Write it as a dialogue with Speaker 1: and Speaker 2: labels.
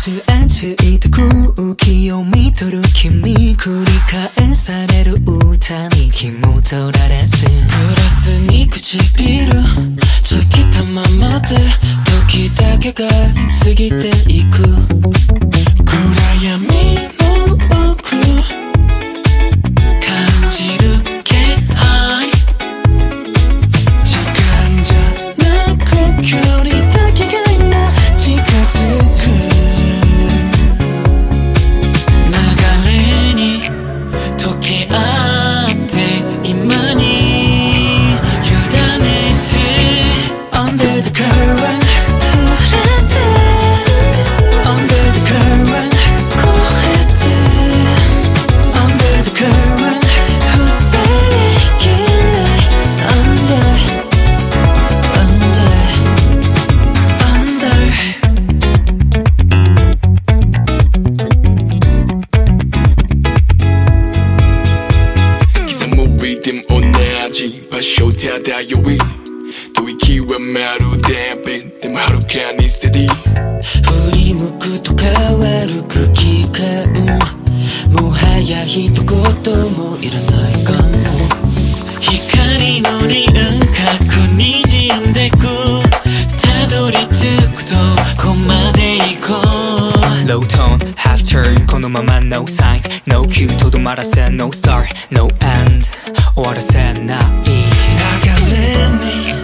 Speaker 1: す熱いと空気を見とる君繰り返される歌に気も取られずプラスに唇つきたままで時だけが過ぎていく暗闇の奥感じる気配時間じゃなく距離だけが今近づく流れに溶け合って今に委ねて Under the current 触れて Under the current 超えて Under the current 二人きり Under
Speaker 2: 리듬 오나지 바쇼 다다요이 또 이키와 마루 대빈 때 하루 칸이 steady
Speaker 1: 振り向くと変わる空気感もはや一言もいらないかも光の輪郭にじんでくたどり着くとこまで行こう
Speaker 3: Low tone, half turn このまま no sign No cue とどまらせ no start No end 終わらせない
Speaker 1: 流れに